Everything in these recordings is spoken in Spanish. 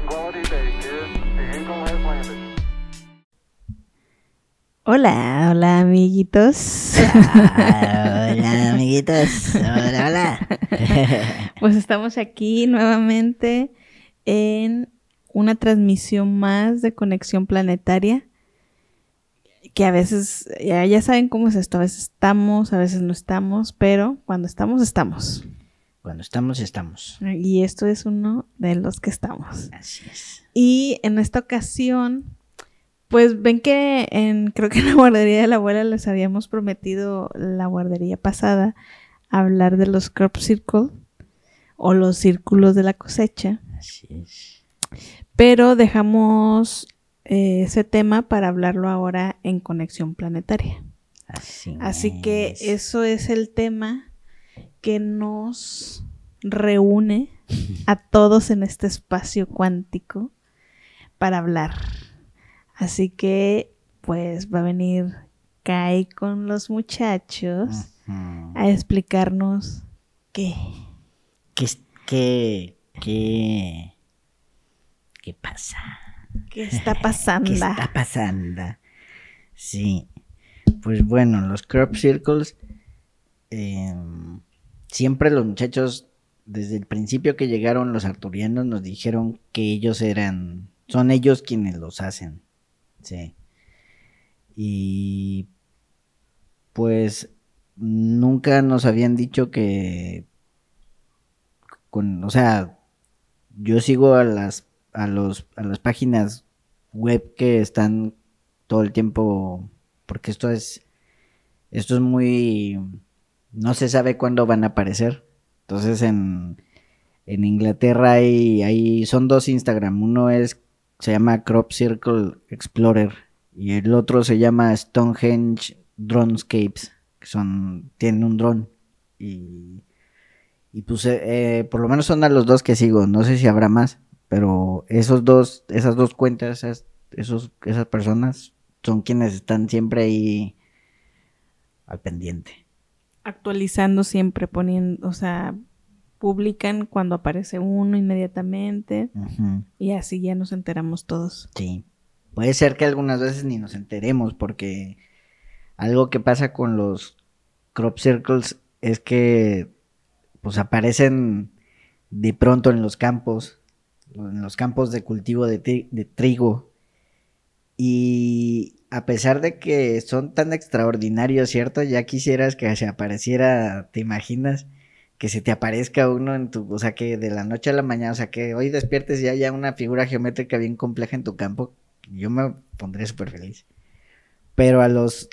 Tranquility Base here. The Eagle has landed. Hola amiguitos. Hola, amiguitos. Hola. Pues estamos aquí nuevamente en una transmisión más de Conexión Planetaria. Que a veces, ya saben cómo es esto, a veces estamos, a veces no estamos, pero cuando estamos, estamos. Cuando estamos. Y esto es uno de los que estamos. Así es. Y en esta ocasión, pues ven que creo que en la guardería de la abuela les habíamos prometido la guardería pasada hablar de los crop circle o los círculos de la cosecha. Así es. Pero dejamos ese tema para hablarlo ahora en Conexión Planetaria. Así que eso es el tema que nos reúne a todos en este espacio cuántico para hablar. Así que pues va a venir Kai con los muchachos a explicarnos qué pasa. ¿Qué está pasando? ¿Qué está pasando? Sí. Pues bueno, los crop circles, siempre los muchachos, desde el principio que llegaron los arturianos, nos dijeron que son ellos quienes los hacen. Sí. Y pues nunca nos habían dicho que yo sigo a las páginas web que están todo el tiempo, porque esto es muy, no se sabe cuándo van a aparecer. Entonces en Inglaterra son dos Instagram, uno se llama Crop Circle Explorer y el otro se llama Stonehenge Dronescapes, que tienen un dron y pues por lo menos son a los dos que sigo, no sé si habrá más, pero esas dos cuentas, esas personas son quienes están siempre ahí al pendiente. Actualizando siempre, poniendo, o sea, publican cuando aparece uno inmediatamente. Uh-huh. Y así ya nos enteramos todos. Sí, puede ser que algunas veces ni nos enteremos, porque algo que pasa con los crop circles es que pues aparecen de pronto en los campos de cultivo de trigo, y a pesar de que son tan extraordinarios, ¿cierto? Ya quisieras que se apareciera, ¿te imaginas? Que se te aparezca uno o sea, que de la noche a la mañana, o sea, que hoy despiertes y haya una figura geométrica bien compleja en tu campo, yo me pondré súper feliz. Pero a los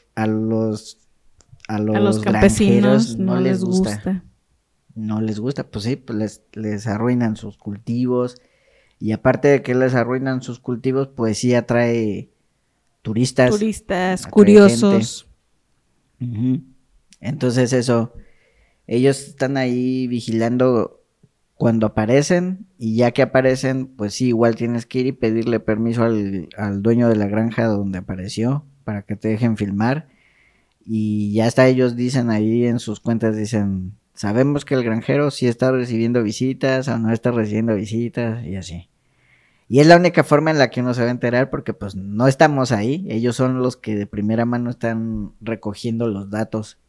campesinos no les gusta. No les gusta, pues sí, pues les arruinan sus cultivos, y aparte de que les arruinan sus cultivos, pues sí atrae turistas, curiosos. Uh-huh. Entonces ellos están ahí vigilando cuando aparecen, y ya que aparecen, pues sí, igual tienes que ir y pedirle permiso al dueño de la granja donde apareció para que te dejen filmar, y ya hasta ellos dicen ahí en sus cuentas, dicen, sabemos que el granjero sí está recibiendo visitas o no está recibiendo visitas, y así. Y es la única forma en la que uno se va a enterar, porque pues no estamos ahí, ellos son los que de primera mano están recogiendo los datos.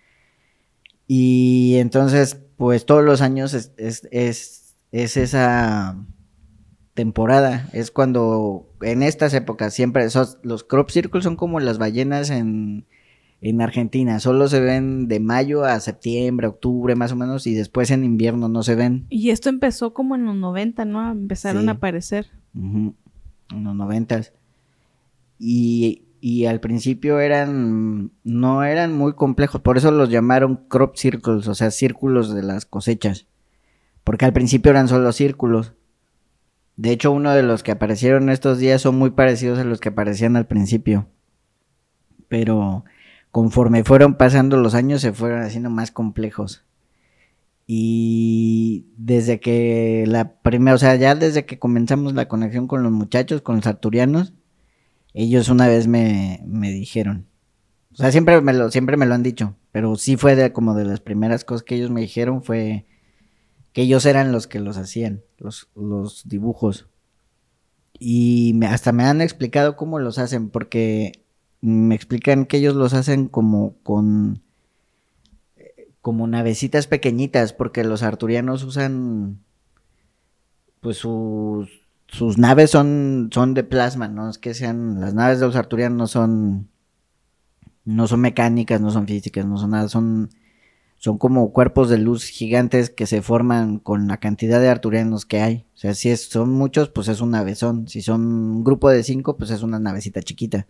Y entonces, pues todos los años es esa temporada, es cuando en estas épocas siempre los crop circles son como las ballenas en Argentina, solo se ven de mayo a septiembre, octubre más o menos, y después en invierno no se ven. Y esto empezó como en los 90, ¿no? Empezaron a aparecer. Uh-huh. En los 90. Y al principio no eran muy complejos, por eso los llamaron crop circles, o sea, círculos de las cosechas, porque al principio eran solo círculos. De hecho, uno de los que aparecieron estos días son muy parecidos a los que aparecían al principio, pero conforme fueron pasando los años se fueron haciendo más complejos. Y desde que desde que comenzamos la conexión con los muchachos, con los arturianos, ellos una vez me dijeron, o sea, siempre me lo han dicho, pero sí fue como de las primeras cosas que ellos me dijeron, fue que ellos eran los que los hacían, los dibujos. Y hasta me han explicado cómo los hacen, porque me explican que ellos los hacen como navecitas pequeñitas, porque los arturianos usan, pues sus naves son de plasma, no es que sean, las naves de los arturianos no son mecánicas, no son físicas, no son nada, son como cuerpos de luz gigantes que se forman con la cantidad de arturianos que hay. O sea, si son muchos, pues es un navezón. Si son un grupo de 5, pues es una navecita chiquita.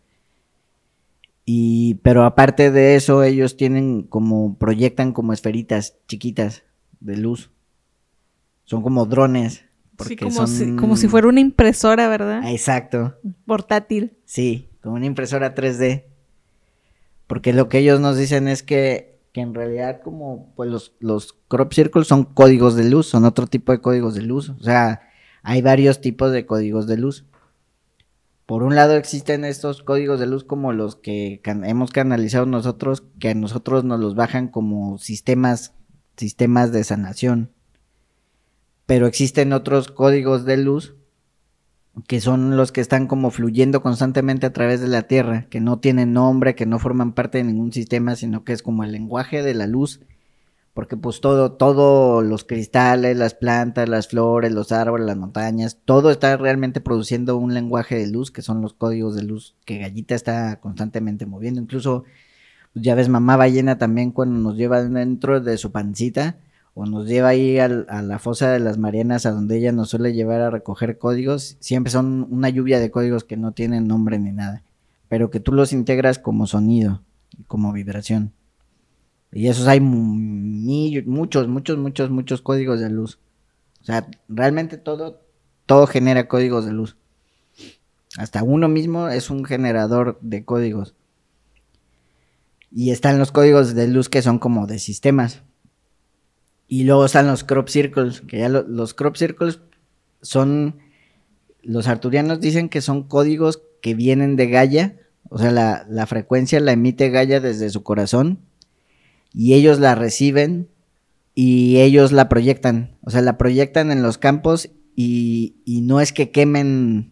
Pero aparte de eso, ellos proyectan como esferitas chiquitas de luz. Son como drones. Sí, como si fuera una impresora, ¿verdad? Exacto. Portátil. Sí, como una impresora 3D. Porque lo que ellos nos dicen es que en realidad como pues los crop circles son códigos de luz, son otro tipo de códigos de luz. O sea, hay varios tipos de códigos de luz. Por un lado existen estos códigos de luz como los que hemos canalizado nosotros, que a nosotros nos los bajan como sistemas de sanación. Pero existen otros códigos de luz que son los que están como fluyendo constantemente a través de la Tierra, que no tienen nombre, que no forman parte de ningún sistema, sino que es como el lenguaje de la luz, porque pues todo los cristales, las plantas, las flores, los árboles, las montañas, todo está realmente produciendo un lenguaje de luz, que son los códigos de luz que Gallita está constantemente moviendo. Incluso, pues ya ves, mamá ballena también cuando nos lleva dentro de su pancita, o nos lleva ahí a la fosa de las Marianas, a donde ella nos suele llevar a recoger códigos, siempre son una lluvia de códigos que no tienen nombre ni nada, pero que tú los integras como sonido, como vibración. Y esos hay muchos códigos de luz. O sea, realmente todo genera códigos de luz. Hasta uno mismo es un generador de códigos. Y están los códigos de luz que son como de sistemas. Y luego están los crop circles, que ya los crop circles son, los arturianos dicen que son códigos que vienen de Gaia, o sea, la frecuencia la emite Gaia desde su corazón, y ellos la reciben y ellos la proyectan, o sea, la proyectan en los campos y no es que quemen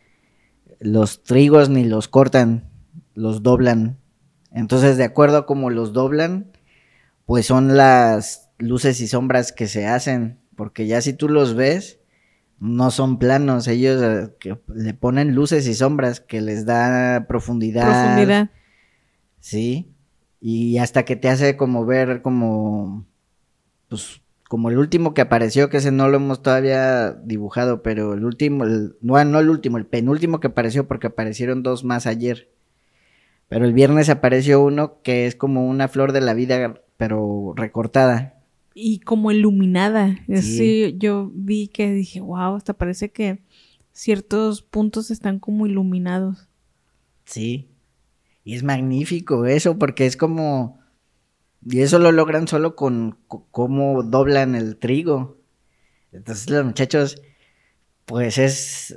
los trigos ni los cortan, los doblan. Entonces, de acuerdo a cómo los doblan, pues son las luces y sombras que se hacen, porque ya si tú los ves, no son planos, ellos que le ponen luces y sombras que les da profundidad. Sí, y hasta que te hace como ver como, pues, como el último que apareció, que ese no lo hemos todavía dibujado, pero el último, el penúltimo que apareció, porque aparecieron 2 más ayer. Pero el viernes apareció uno que es como una flor de la vida, pero recortada. Y como iluminada. Sí, yo vi que dije, wow, hasta parece que ciertos puntos están como iluminados. Sí. Y es magnífico eso, porque es como... Y eso lo logran solo con cómo doblan el trigo. Entonces los muchachos, pues es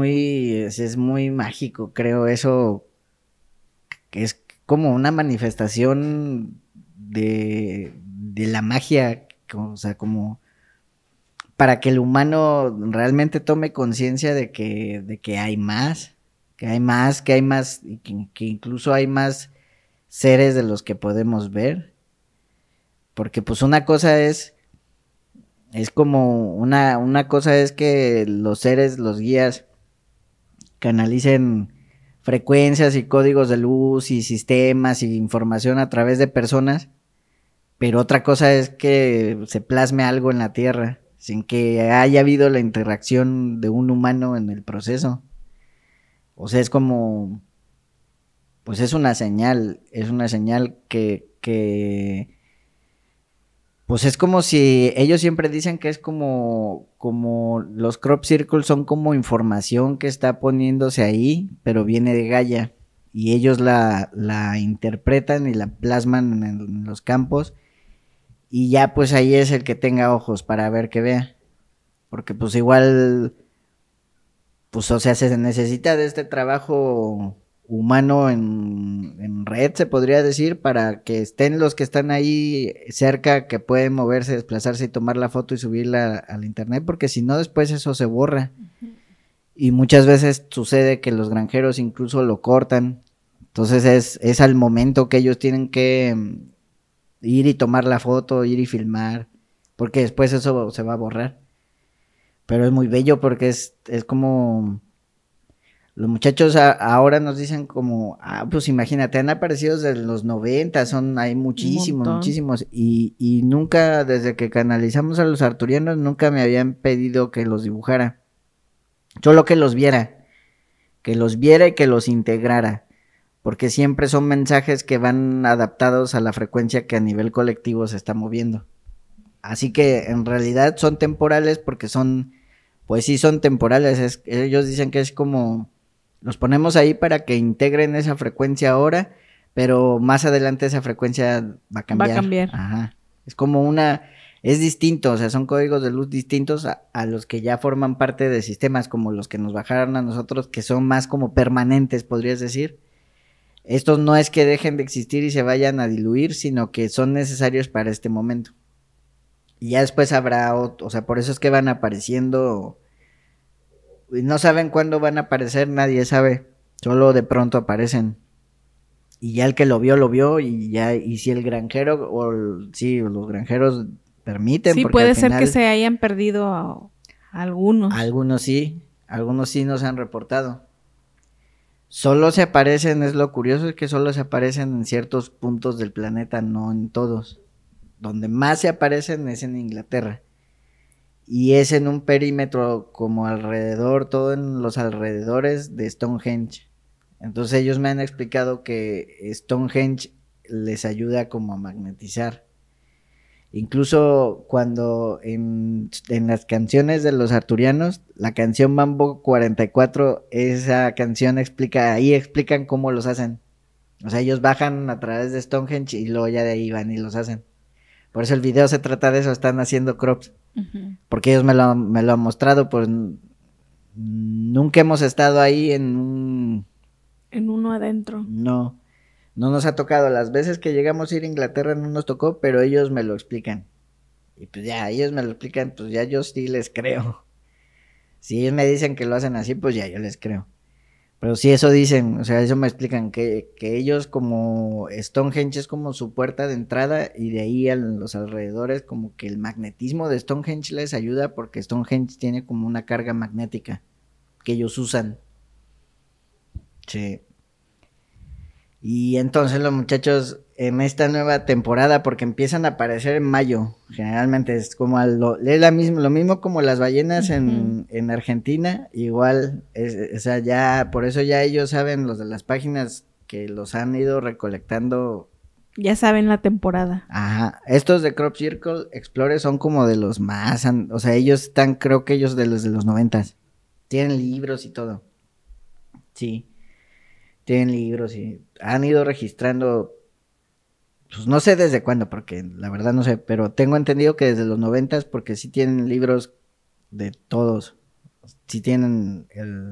muy mágico, creo eso, que es como una manifestación de la magia, o sea, como para que el humano realmente tome conciencia de que hay más, y que incluso hay más seres de los que podemos ver. Porque pues una cosa es como una cosa es que los seres, los guías, canalicen frecuencias y códigos de luz y sistemas y información a través de personas, pero otra cosa es que se plasme algo en la Tierra sin que haya habido la interacción de un humano en el proceso. O sea, es como, pues es una señal que pues es como si ellos siempre dicen que es como los crop circles son como información que está poniéndose ahí, pero viene de Gaia, y ellos la interpretan y la plasman en los campos, y ya pues ahí es el que tenga ojos para ver que vea, porque pues igual, pues o sea, se necesita de este trabajo humano en red, se podría decir, para que estén los que están ahí cerca, que pueden moverse, desplazarse y tomar la foto y subirla al internet, porque si no después eso se borra. Y muchas veces sucede que los granjeros incluso lo cortan. Entonces es al momento que ellos tienen que ir y tomar la foto, ir y filmar, porque después eso se va a borrar. Pero es muy bello porque es como... Los muchachos ahora nos dicen como, pues imagínate, han aparecido desde los 90, hay muchísimos, y nunca, desde que canalizamos a los arturianos, nunca me habían pedido que los dibujara, solo que los viera y que los integrara, porque siempre son mensajes que van adaptados a la frecuencia que a nivel colectivo se está moviendo. Así que en realidad son temporales porque pues sí son temporales, ellos dicen que es como... Los ponemos ahí para que integren esa frecuencia ahora, pero más adelante esa frecuencia va a cambiar. Va a cambiar. Ajá. Es como es distinto, o sea, son códigos de luz distintos a los que ya forman parte de sistemas, como los que nos bajaron a nosotros, que son más como permanentes, podrías decir. Estos no es que dejen de existir y se vayan a diluir, sino que son necesarios para este momento. Y ya después habrá o sea, por eso es que van apareciendo... Y no saben cuándo van a aparecer, nadie sabe, solo de pronto aparecen. Y ya el que lo vio, y si el granjero, los granjeros permiten. Sí, puede ser que se hayan perdido algunos. Algunos sí nos han reportado. Solo se aparecen, es lo curioso, es que solo se aparecen en ciertos puntos del planeta, no en todos. Donde más se aparecen es en Inglaterra. Y es en un perímetro como alrededor, todo en los alrededores de Stonehenge. Entonces ellos me han explicado que Stonehenge les ayuda como a magnetizar. Incluso cuando en las canciones de los arturianos, la canción Mambo 44, esa canción explican cómo los hacen. O sea, ellos bajan a través de Stonehenge y luego ya de ahí van y los hacen. Por eso el video se trata de eso, están haciendo crops. Uh-huh. Porque ellos me lo han mostrado, pues nunca hemos estado ahí en uno adentro. No nos ha tocado. Las veces que llegamos a ir a Inglaterra no nos tocó, pero ellos me lo explican. Y pues ya, ellos me lo explican, pues ya yo sí les creo. Si ellos me dicen que lo hacen así, pues ya yo les creo. Pero sí, eso dicen, o sea, eso me explican, que ellos como Stonehenge es como su puerta de entrada y de ahí a los alrededores como que el magnetismo de Stonehenge les ayuda porque Stonehenge tiene como una carga magnética que ellos usan. Sí. Y entonces los muchachos en esta nueva temporada, porque empiezan a aparecer en mayo, generalmente es como lo mismo como las ballenas uh-huh. en Argentina, igual, o sea, ya, por eso ya ellos saben, los de las páginas que los han ido recolectando. Ya saben la temporada. Ajá, estos de Crop Circle Explorer son como de los más, o sea, ellos están, creo que ellos de los 90s, tienen libros y todo, sí. Tienen libros y han ido registrando, pues no sé desde cuándo, porque la verdad no sé, pero tengo entendido que desde los 90s, porque sí tienen libros de todos, sí tienen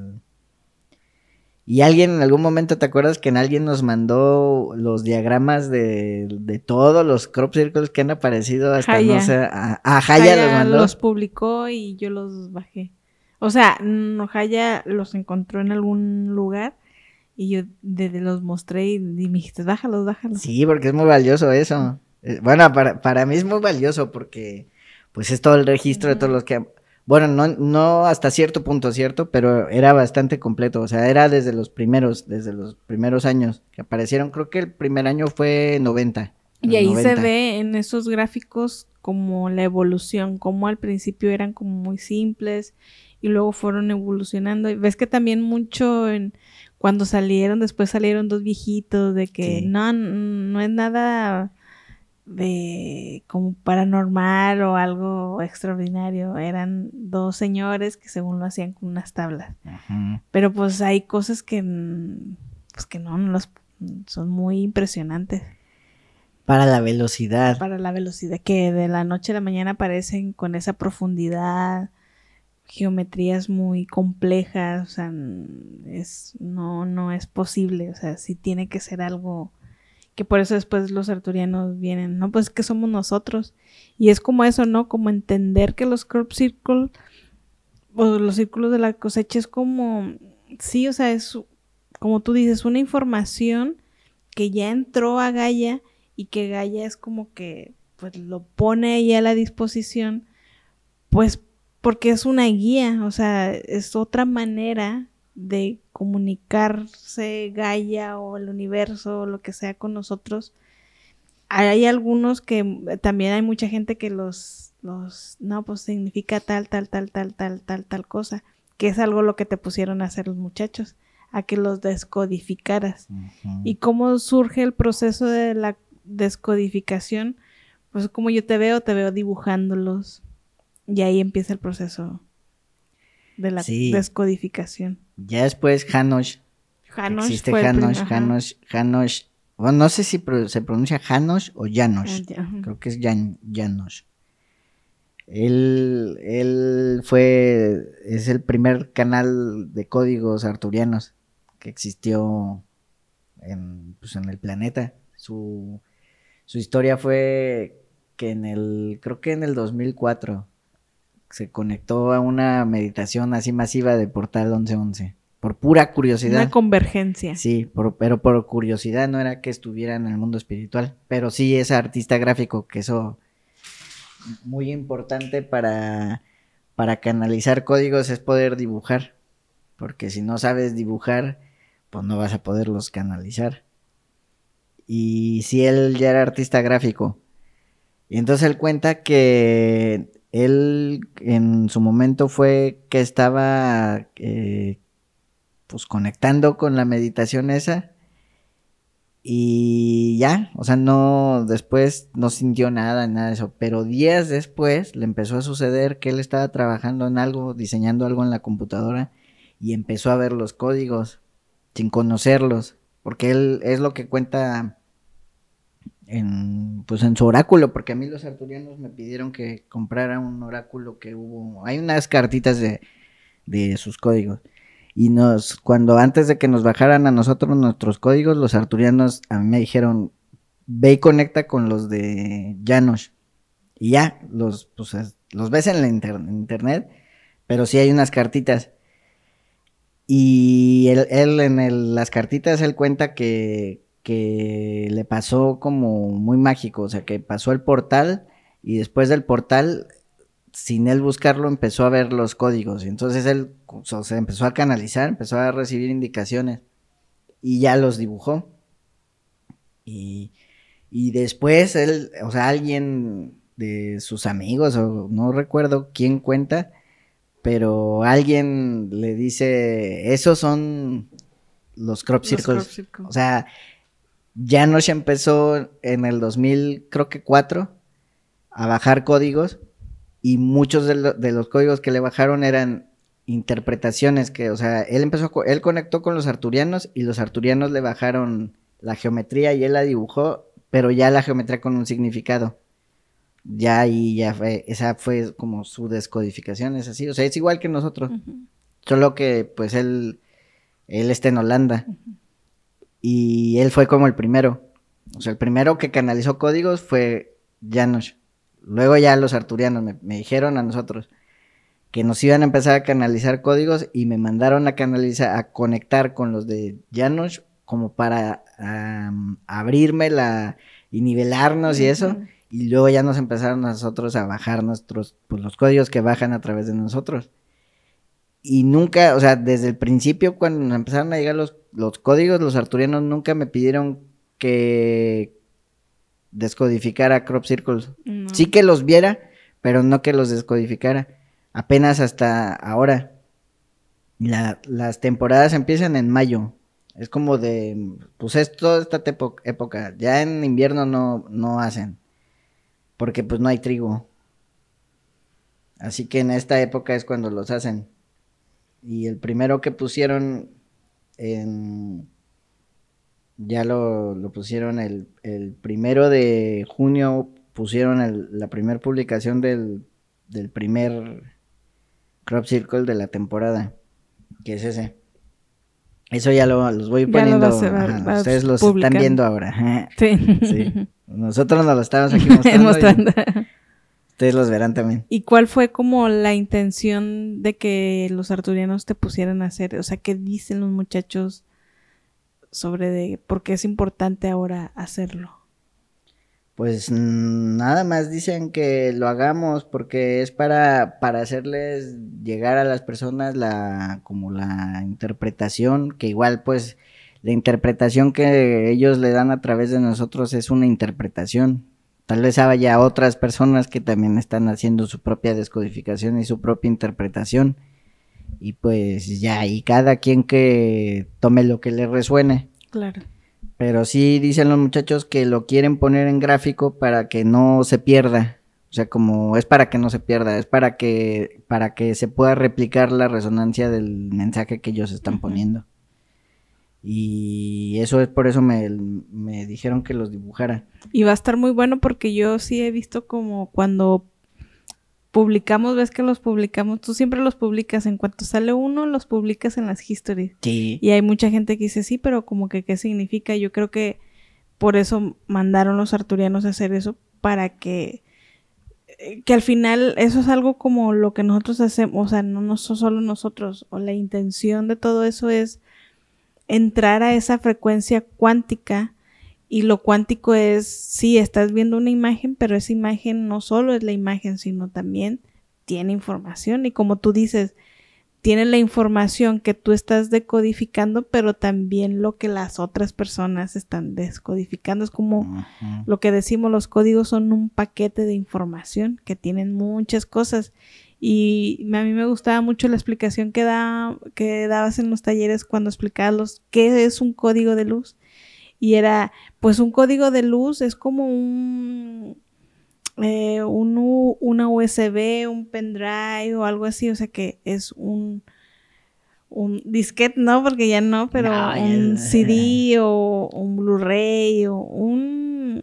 Y alguien en algún momento, ¿te acuerdas que alguien nos mandó los diagramas de todos los crop circles que han aparecido hasta, Jaya. No sé, Jaya los mandó? Los publicó y yo los bajé. O sea, Jaya los encontró en algún lugar. Y yo los mostré y me dijiste, bájalos. Sí, porque es muy valioso eso. Bueno, para mí es muy valioso porque pues es todo el registro uh-huh. de todos los que... Bueno, no hasta cierto punto, ¿cierto? Pero era bastante completo. O sea, era desde los primeros años que aparecieron. Creo que el primer año fue 90. Y ahí 90. Se ve en esos gráficos como la evolución, como al principio eran como muy simples y luego fueron evolucionando. Y ves que también mucho cuando después salieron dos viejitos de que sí. no es nada de como paranormal o algo extraordinario, eran dos señores que según lo hacían con unas tablas. Uh-huh. Pero pues hay cosas que son muy impresionantes. Para la velocidad, que de la noche a la mañana aparecen con esa profundidad, geometrías muy complejas, o sea, no es posible, o sea, sí tiene que ser algo que por eso después los arturianos vienen, no, pues que somos nosotros, y es como eso, ¿no? Como entender que los crop circle, o los círculos de la cosecha es como, sí, o sea, es como tú dices, una información que ya entró a Gaia y que Gaia es como que pues lo pone ahí a la disposición, pues porque es una guía, o sea, es otra manera de comunicarse Gaia o el universo o lo que sea con nosotros. Hay algunos que también hay mucha gente que los no, pues significa tal cosa, que es algo lo que te pusieron a hacer los muchachos, a que los descodificaras. Uh-huh. ¿Y cómo surge el proceso de la descodificación? Pues como yo te veo dibujándolos. Y ahí empieza el proceso de la descodificación. Ya después Janosch. Existe Janosch. Bueno, no sé si se pronuncia Janosch o Janosch. Creo que es Janosch. Él es el primer canal de códigos arturianos que existió en el planeta. Su historia fue que creo que en el 2004 se conectó a una meditación así masiva de Portal 1111. Por pura curiosidad. Una convergencia. Sí, pero por curiosidad, no era que estuviera en el mundo espiritual. Pero sí es artista gráfico, que eso muy importante para canalizar códigos es poder dibujar. Porque si no sabes dibujar, pues no vas a poderlos canalizar. Y sí, él ya era artista gráfico. Y entonces él cuenta que él en su momento fue que estaba pues conectando con la meditación esa y ya, o sea, después no sintió nada de eso, pero días después le empezó a suceder que él estaba trabajando en algo, diseñando algo en la computadora y empezó a ver los códigos sin conocerlos, porque él es lo que cuenta en su oráculo, porque a mí los arturianos me pidieron que comprara un oráculo que hubo, hay unas cartitas de sus códigos, y cuando antes de que nos bajaran a nosotros nuestros códigos, los arturianos a mí me dijeron, ve y conecta con los de Janosch, y ya, los ves en la internet, pero sí hay unas cartitas, y él en las cartitas él cuenta que le pasó como muy mágico, o sea, que pasó el portal y después del portal, sin él buscarlo, empezó a ver los códigos, y entonces él se empezó a canalizar, empezó a recibir indicaciones y ya los dibujó. Y después él, o sea, alguien de sus amigos, o no recuerdo quién cuenta, pero alguien le dice, esos son los crop circles. O sea, Janosch empezó en el 2004 a bajar códigos y muchos de los códigos que le bajaron eran interpretaciones que, o sea, él conectó con los arturianos y los arturianos le bajaron la geometría y él la dibujó, pero ya la geometría con un significado. Ya ahí ya esa fue como su descodificación, es así, o sea, es igual que nosotros, uh-huh. Solo que pues él está en Holanda. Uh-huh. Y él fue como el primero. O sea, el primero que canalizó códigos fue Janosch. Luego ya los arturianos me dijeron a nosotros que nos iban a empezar a canalizar códigos y me mandaron a conectar con los de Janosch como para abrirme y nivelarnos y eso. Uh-huh. Y luego ya nos empezaron nosotros a bajar los códigos que bajan a través de nosotros. Y nunca, o sea, desde el principio cuando nos empezaron a llegar los códigos, los arturianos nunca me pidieron que descodificara crop circles. No. Sí que los viera, pero no que los descodificara. Apenas hasta ahora. Las temporadas empiezan en mayo. Es como pues es toda esta época. Ya en invierno no hacen. Porque pues no hay trigo. Así que en esta época es cuando los hacen. Y el primero que pusieron ya lo pusieron el 1 de junio, pusieron la primera publicación del primer crop circle de la temporora, que es ese. Eso ya los voy poniendo, ustedes los publicando. Están viendo ahora. Sí. Nosotros nos lo estamos aquí mostrando. Ustedes los verán también. ¿Y cuál fue como la intención de que los arturianos te pusieran a hacer? O sea, ¿qué dicen los muchachos sobre por qué es importante ahora hacerlo? Pues nada más dicen que lo hagamos porque es para hacerles llegar a las personas como la interpretación, que igual pues la interpretación que ellos le dan a través de nosotros es una interpretación. Tal vez haya otras personas que también están haciendo su propia descodificación y su propia interpretación. Y pues ya, y cada quien que tome lo que le resuene. Claro. Pero sí dicen los muchachos que lo quieren poner en gráfico para que no se pierda. O sea, como es para que no se pierda, es para que se pueda replicar la resonancia del mensaje que ellos están poniendo. Y eso es por eso me dijeron que los dibujara. Y va a estar muy bueno porque yo sí he visto como cuando publicamos, ves que los publicamos, tú siempre los publicas, en cuanto sale uno, los publicas en las histories. Sí. Y hay mucha gente que dice, sí, pero como que, ¿qué significa? Yo creo que por eso mandaron los arturianos a hacer eso, para que al final eso es algo como lo que nosotros hacemos, o sea, no solo nosotros, o la intención de todo eso es entrar a esa frecuencia cuántica. Y lo cuántico es, sí, estás viendo una imagen, pero esa imagen no solo es la imagen, sino también tiene información. Y como tú dices, tiene la información que tú estás decodificando, pero también lo que las otras personas están descodificando. Es como lo que decimos, los códigos son un paquete de información que tienen muchas cosas. Y a mí me gustaba mucho la explicación que dabas en los talleres cuando explicabas qué es un código de luz. Y era, pues un código de luz es como una USB, un pendrive o algo así, o sea que es un disquete, no, porque ya no, pero un CD o un Blu-ray o un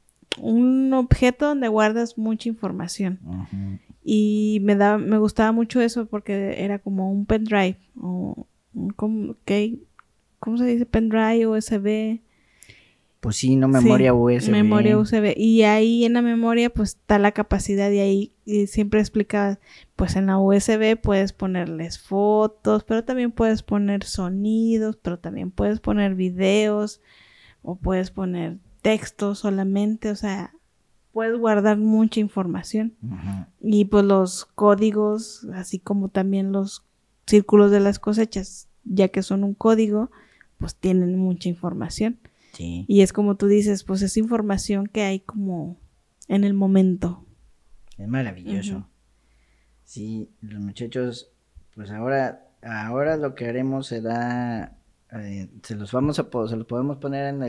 objeto donde guardas mucha información. Y me gustaba mucho eso porque era como un pendrive o ¿cómo se dice? Pendrive, USB. Pues sí, no memoria USB. Memoria USB. Y ahí en la memoria pues está la capacidad de ahí. Y siempre explicaba, pues en la USB puedes ponerles fotos, pero también puedes poner sonidos, pero también puedes poner videos o puedes poner textos solamente. O sea, puedes guardar mucha información. Y pues los códigos, así como también los círculos de las cosechas, ya que son un código, pues tienen mucha información. Sí. Y es como tú dices, pues es información que hay como en el momento. Es maravilloso. Sí, los muchachos, pues ahora lo que haremos será, se los podemos poner en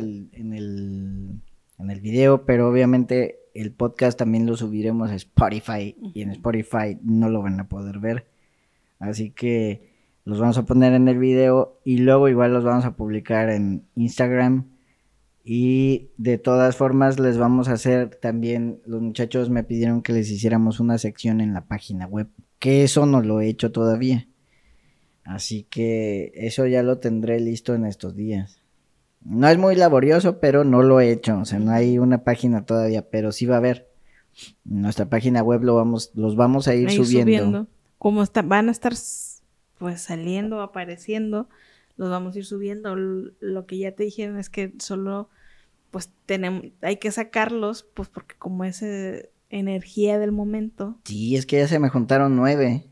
el video, pero obviamente el podcast también lo subiremos a Spotify y en Spotify no lo van a poder ver. Así que los vamos a poner en el video y luego igual los vamos a publicar en Instagram. Y de todas formas les vamos a hacer también, los muchachos me pidieron que les hiciéramos una sección en la página web, que eso no lo he hecho todavía. Así que eso ya lo tendré listo en estos días. No es muy laborioso, pero no lo he hecho, o sea, no hay una página todavía, pero sí va a haber. En nuestra página web los vamos a ir subiendo. Como van a estar pues saliendo, apareciendo, los vamos a ir subiendo. Lo que ya te dijeron es que solo pues hay que sacarlos, pues porque como es energía del momento. Sí, es que ya se me juntaron 9.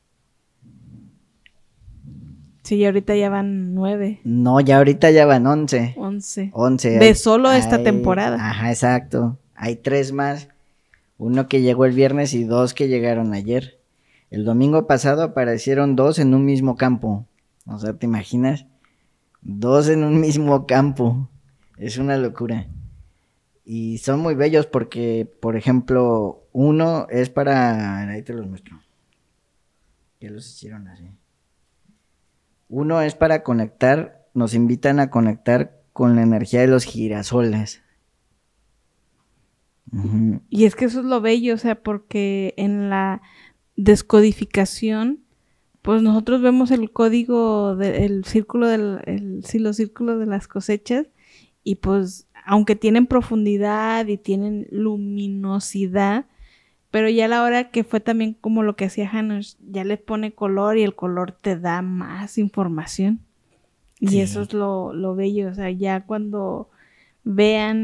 Sí, y ahorita ya van 9. No, ya ahorita ya van 11. 11. De solo esta temporada. Ajá, exacto. Hay 3 más. 1 que llegó el viernes y 2 que llegaron ayer. El domingo pasado aparecieron 2 en un mismo campo. O sea, ¿te imaginas? 2 en un mismo campo. Es una locura. Y son muy bellos porque, por ejemplo, uno es para... Ahí te los muestro. Ya los hicieron así. Uno es para conectar, nos invitan a conectar con la energía de los girasoles. Y es que eso es lo bello, o sea, porque en la descodificación, pues nosotros vemos el código el círculo los círculos de las cosechas y pues aunque tienen profundidad y tienen luminosidad, Pero ya a la hora que fue también como lo que hacía Hanush, ya le pone color y el color te da más información. Y Sí. eso es lo bello, o sea, ya cuando vean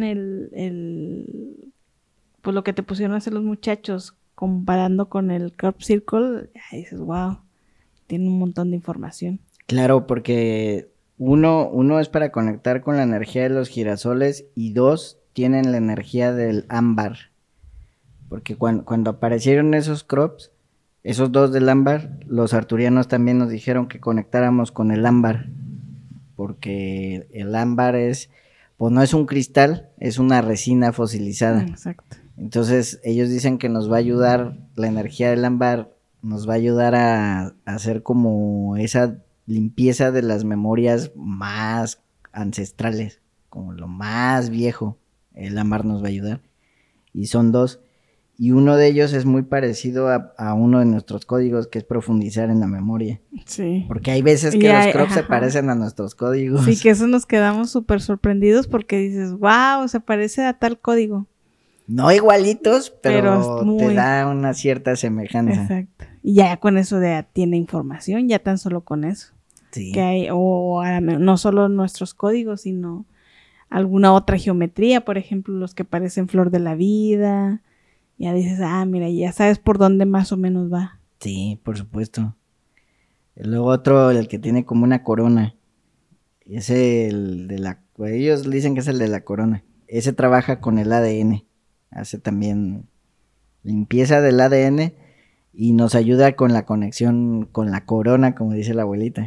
pues lo que te pusieron a hacer los muchachos comparando con el Crop Circle, ya dices, wow, tiene un montón de información. Claro, porque uno es para conectar con la energía de los girasoles y 2 tienen la energía del ámbar. Porque cuando aparecieron esos crops, esos 2 del ámbar, los arturianos también nos dijeron que conectáramos con el ámbar. Porque el ámbar pues no es un cristal, es una resina fosilizada. Exacto. Entonces ellos dicen que nos va a ayudar, la energía del ámbar nos va a ayudar a hacer como esa limpieza de las memorias más ancestrales, como lo más viejo, el ámbar nos va a ayudar. Y son 2. Y uno de ellos es muy parecido a uno de nuestros códigos, que es profundizar en la memoria. Sí. Porque hay veces que los crops se parecen a nuestros códigos. Sí, que eso nos quedamos súper sorprendidos porque dices, wow, se parece a tal código. No igualitos, pero muy... te da una cierta semejanza. Exacto. Y ya con eso tiene información, ya tan solo con eso. Sí. Que hay, no solo nuestros códigos, sino alguna otra geometría, por ejemplo, los que parecen flor de la vida. Ya dices, mira, ya sabes por dónde más o menos va. Sí, por supuesto. Y luego otro, el que tiene como una corona. Ese, ellos dicen que es el de la corona. Ese trabaja con el ADN. Hace también limpieza del ADN y nos ayuda con la conexión con la corona, como dice la abuelita.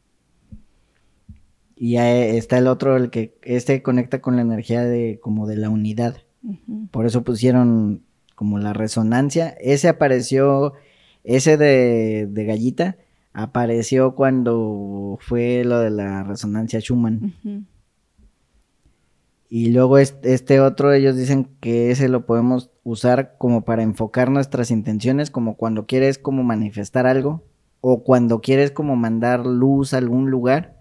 Y ya está el otro, el que conecta con la energía como de la unidad. Uh-huh. Por eso pusieron como la resonancia. Ese apareció, ese de Gallita, apareció cuando fue lo de la resonancia Schumann. Uh-huh. Y luego este otro, ellos dicen que ese lo podemos usar como para enfocar nuestras intenciones, como cuando quieres como manifestar algo, o cuando quieres como mandar luz a algún lugar.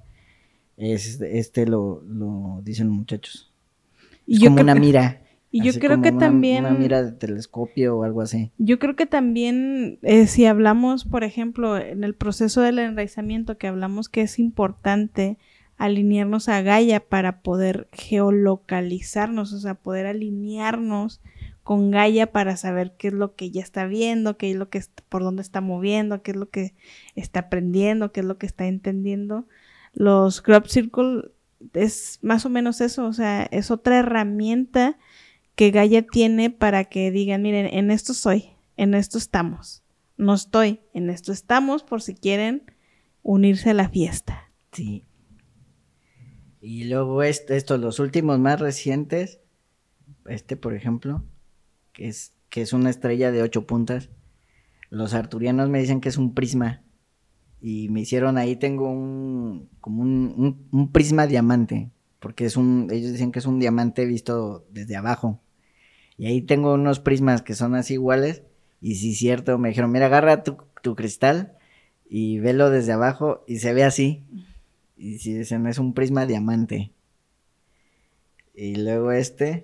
Lo dicen los muchachos. Es como una mira. Y yo creo que también... Una mira de telescopio o algo así. Yo creo que también, si hablamos, por ejemplo, en el proceso del enraizamiento, que hablamos que es importante alinearnos a Gaia para poder geolocalizarnos, o sea, poder alinearnos con Gaia para saber qué es lo que ya está viendo, qué es lo que por dónde está moviendo, qué es lo que está aprendiendo, qué es lo que está entendiendo. Los Crop Circle es más o menos eso, o sea, es otra herramienta que Gaia tiene para que digan, miren, en esto soy, en esto estamos, no estoy, en esto estamos, por si quieren unirse a la fiesta. Sí. Y luego los últimos más recientes, por ejemplo, que es una estrella de 8 puntas, los arturianos me dicen que es un prisma, y me hicieron ahí, tengo un prisma diamante, porque ellos dicen que es un diamante visto desde abajo, y ahí tengo unos prismas que son así iguales, y sí, cierto, me dijeron, mira, agarra tu cristal, y velo desde abajo, y se ve así. Y si dicen, es un prisma diamante. Y luego ese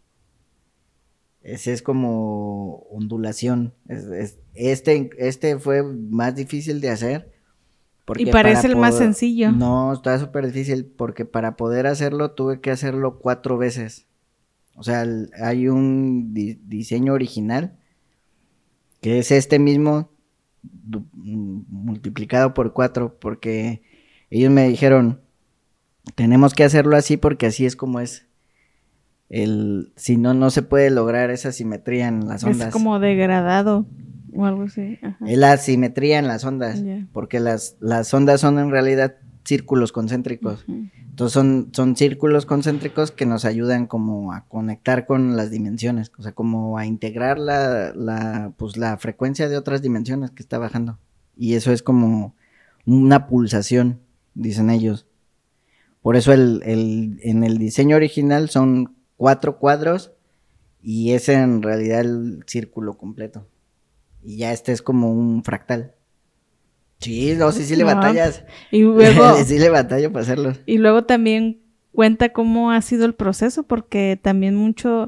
es como ondulación. Este fue más difícil de hacer. Y parece el más sencillo. No, está súper difícil porque para poder hacerlo tuve que hacerlo 4 veces. O sea, hay un diseño original que es este mismo multiplicado por 4 porque... Ellos me dijeron, tenemos que hacerlo así porque así es como es. Si no, no se puede lograr esa simetría en las ondas. Es como degradado o algo así. Ajá. Es la simetría en las ondas, porque las ondas son en realidad círculos concéntricos. Uh-huh. Entonces son círculos concéntricos que nos ayudan como a conectar con las dimensiones, o sea, como a integrar la frecuencia de otras dimensiones que está bajando. Y eso es como una pulsación, dicen ellos. Por eso en el diseño original son 4 cuadros y es en realidad el círculo completo. Y ya es como un fractal. Sí, sí le batallas. Y luego sí le batallo para hacerlo. Y luego también cuenta cómo ha sido el proceso, porque también mucho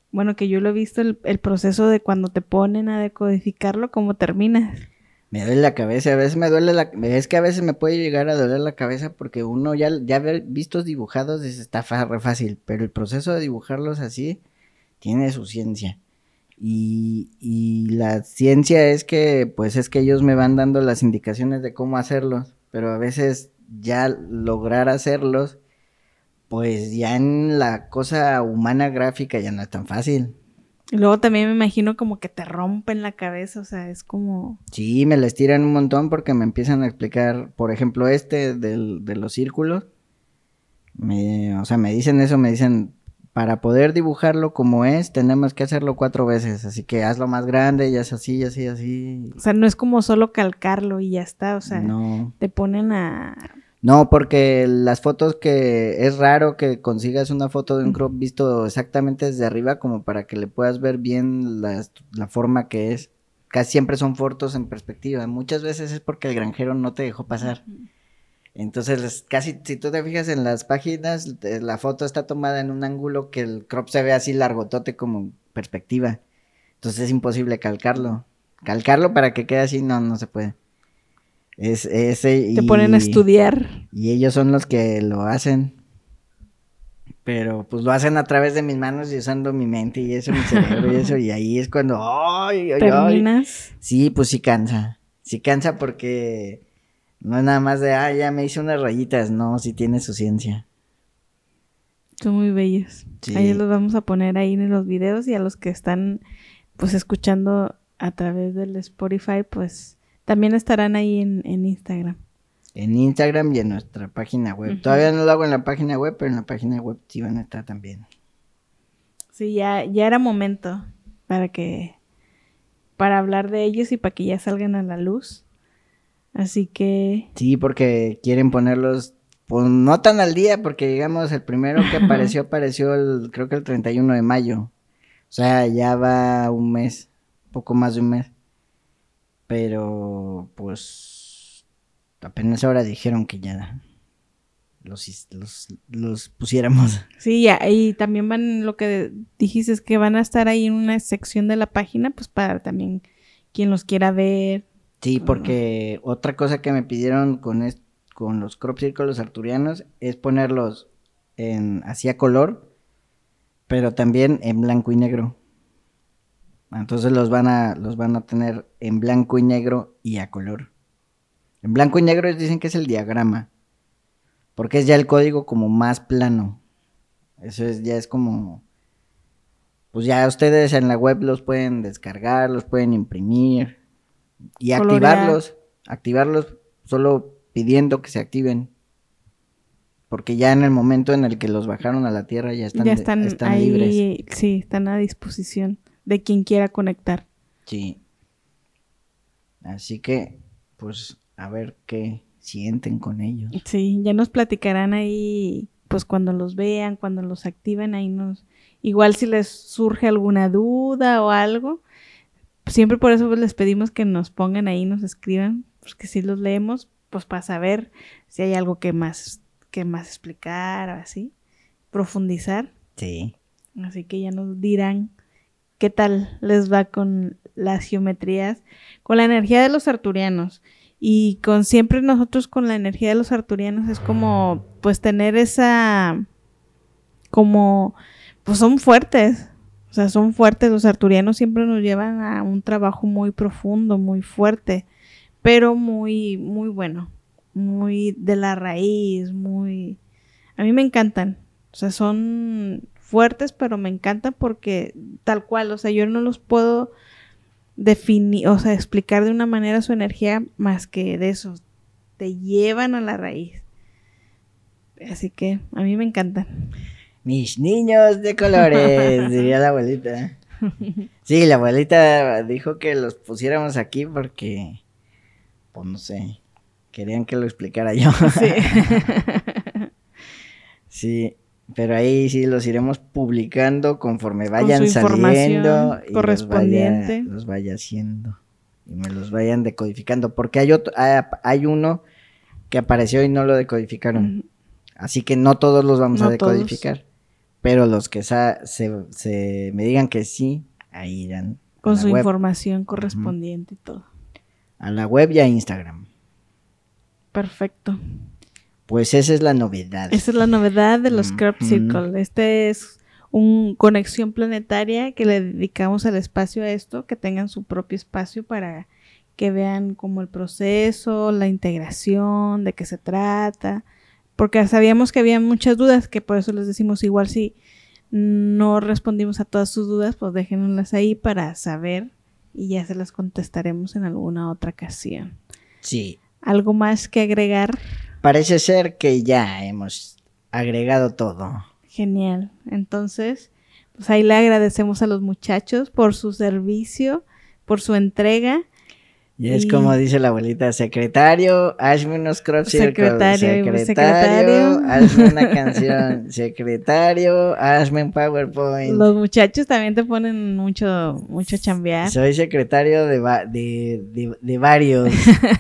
bueno, que yo lo he visto, el proceso de cuando te ponen a decodificarlo, cómo termina. Me duele la cabeza, a veces me duele es que a veces me puede llegar a doler la cabeza porque uno ya vistos dibujados está re fácil, pero el proceso de dibujarlos así tiene su ciencia. Y la ciencia es que ellos me van dando las indicaciones de cómo hacerlos, pero a veces ya lograr hacerlos, pues ya en la cosa humana gráfica ya no es tan fácil. Y luego también me imagino como que te rompen la cabeza, o sea, es como... Sí, me la estiran un montón porque me empiezan a explicar, por ejemplo, de los círculos. Me dicen eso, me dicen, para poder dibujarlo como es, tenemos que hacerlo 4 veces, así que hazlo más grande y haz así, así, así. O sea, no es como solo calcarlo y ya está, o sea, no. Te ponen a... No, porque las fotos que es raro que consigas una foto de un crop visto exactamente desde arriba como para que le puedas ver bien la forma que es. Casi siempre son fotos en perspectiva. Muchas veces es porque el granjero no te dejó pasar. Entonces, casi si tú te fijas en las páginas, la foto está tomada en un ángulo que el crop se ve así largotote como perspectiva. Entonces es imposible calcarlo. Calcarlo para que quede así, no se puede. Te ponen a estudiar. Y ellos son los que lo hacen. Pero pues lo hacen a través de mis manos y usando mi mente y eso, mi cerebro y eso. Y ahí es cuando ¿terminas? Sí, pues sí cansa. Sí cansa porque no es nada más de, ya me hice unas rayitas. No, sí tiene su ciencia. Son muy bellos. Sí. Ahí los vamos a poner ahí en los videos y a los que están pues escuchando a través del Spotify, pues también estarán ahí en Instagram. En Instagram y en nuestra página web. Uh-huh. Todavía no lo hago en la página web, pero en la página web sí van a estar también. Sí, ya era momento para hablar de ellos y para que ya salgan a la luz. Así que... Sí, porque quieren ponerlos, pues no tan al día, porque digamos el primero que apareció creo que el 31 de mayo. O sea, ya va un mes, poco más de un mes. Pero, pues, apenas ahora dijeron que ya los pusiéramos. Sí, ya, y también van, lo que dijiste es que van a estar ahí en una sección de la página, pues para también quien los quiera ver. Sí, porque otra cosa que me pidieron con los crop círculos arturianos es ponerlos así a color, pero también en blanco y negro. Entonces los van a tener en blanco y negro y a color. En blanco y negro dicen que es el diagrama, porque es ya el código como más plano. Eso ya es como, pues ya ustedes en la web los pueden descargar, los pueden imprimir y activarlos solo pidiendo que se activen. Porque ya en el momento en el que los bajaron a la tierra ya están ahí, libres. Sí, están a disposición de quien quiera conectar. Sí. Así que, pues, a ver qué sienten con ellos. Sí, ya nos platicarán ahí, pues, cuando los vean, cuando los activen, ahí igual si les surge alguna duda o algo, siempre por eso pues, les pedimos que nos pongan ahí, nos escriban, pues que si los leemos, pues, para saber si hay algo que más explicar o así, profundizar. Sí. Así que ya nos dirán qué tal les va con las geometrías, con la energía de los arturianos. Y siempre nosotros con la energía de los arturianos es como, pues tener esa, como, pues son fuertes. O sea, son fuertes. Los arturianos siempre nos llevan a un trabajo muy profundo, muy fuerte, pero muy, muy bueno. Muy de la raíz, a mí me encantan. O sea, son fuertes, pero me encantan porque tal cual, o sea, yo no los puedo definir, o sea, explicar de una manera su energía más que de eso, te llevan a la raíz. Así que a mí me encantan. Mis niños de colores, diría la abuelita. Sí, la abuelita dijo que los pusiéramos aquí porque, pues no sé, querían que lo explicara yo. Sí. Sí. Pero ahí sí los iremos publicando conforme vayan saliendo y correspondiente. Los vaya haciendo y me los vayan decodificando, porque hay uno que apareció y no lo decodificaron. Así que no todos los vamos a decodificar, pero los que me digan que sí, ahí irán. Con su información correspondiente y todo. A la web y a Instagram. Perfecto. Pues esa es la novedad. Esa es la novedad de los Crop Circle. Este es una conexión planetaria que le dedicamos al espacio a esto, que tengan su propio espacio para que vean como el proceso, la integración, de qué se trata, porque sabíamos que había muchas dudas, que por eso les decimos igual si no respondimos a todas sus dudas, pues déjenlas ahí para saber y ya se las contestaremos en alguna otra ocasión. Sí. ¿Algo más que agregar? Parece ser que ya hemos agregado todo. Genial. Entonces, pues ahí le agradecemos a los muchachos por su servicio, por su entrega. Y es como dice la abuelita, secretario, hazme unos crop circles. Secretario, hazme una canción. Secretario, hazme un PowerPoint. Los muchachos también te ponen mucho chambear. Soy secretario de varios.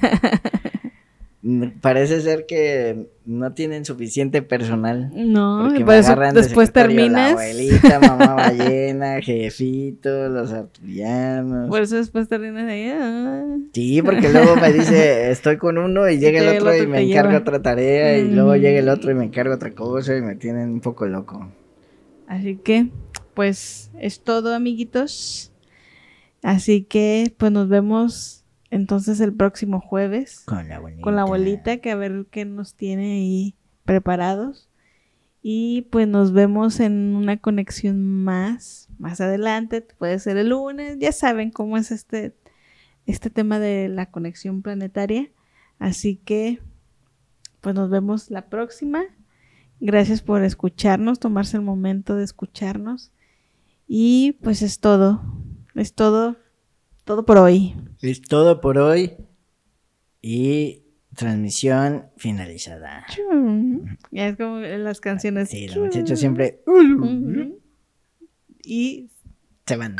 Parece ser que no tienen suficiente personal. No, por eso después terminas. La abuelita, mamá ballena, jefito, los arturianos. Por eso después terminas ahí. Sí, porque luego me dice, estoy con uno y llega el otro y me encarga otra tarea y luego llega el otro y me encarga otra cosa y me tienen un poco loco. Así que, pues, es todo, amiguitos. Así que, pues, nos vemos entonces el próximo jueves con la abuelita, que a ver qué nos tiene ahí preparados. Y pues nos vemos en una conexión más adelante, puede ser el lunes. Ya saben cómo es este tema de la conexión planetaria. Así que pues nos vemos la próxima. Gracias por escucharnos, tomarse el momento de escucharnos. Y pues es todo por hoy. Es todo por hoy y transmisión finalizada. Ya es como en las canciones. Sí, los muchachos siempre y se van.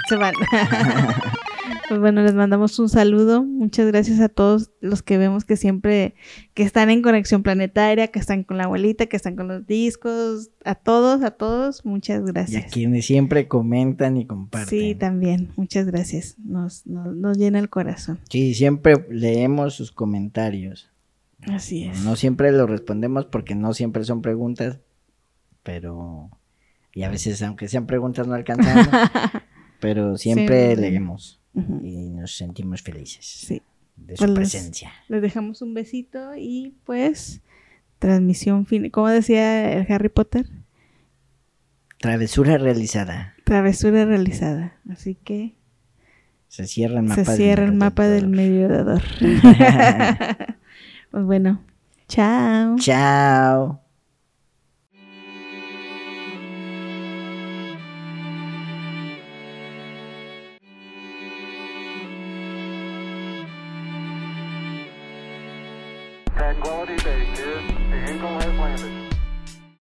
Pues bueno, les mandamos un saludo. Muchas gracias a todos los que vemos que siempre que están en Conexión Planetaria, que están con la abuelita, que están con los discos. A todos, muchas gracias. Y a quienes siempre comentan y comparten. Sí, también, muchas gracias. Nos llena el corazón. Sí, siempre leemos sus comentarios. Así es. No siempre los respondemos porque no siempre son preguntas, pero... Y a veces, aunque sean preguntas, no alcanzamos, pero siempre leemos. Y nos sentimos felices de su presencia. Les dejamos un besito y pues transmisión final. ¿Cómo decía el Harry Potter? Travesura realizada. Así que se cierra el mapa del mediador. Pues bueno, chao. Chao. Tranquility Base here. The Eagle has landed.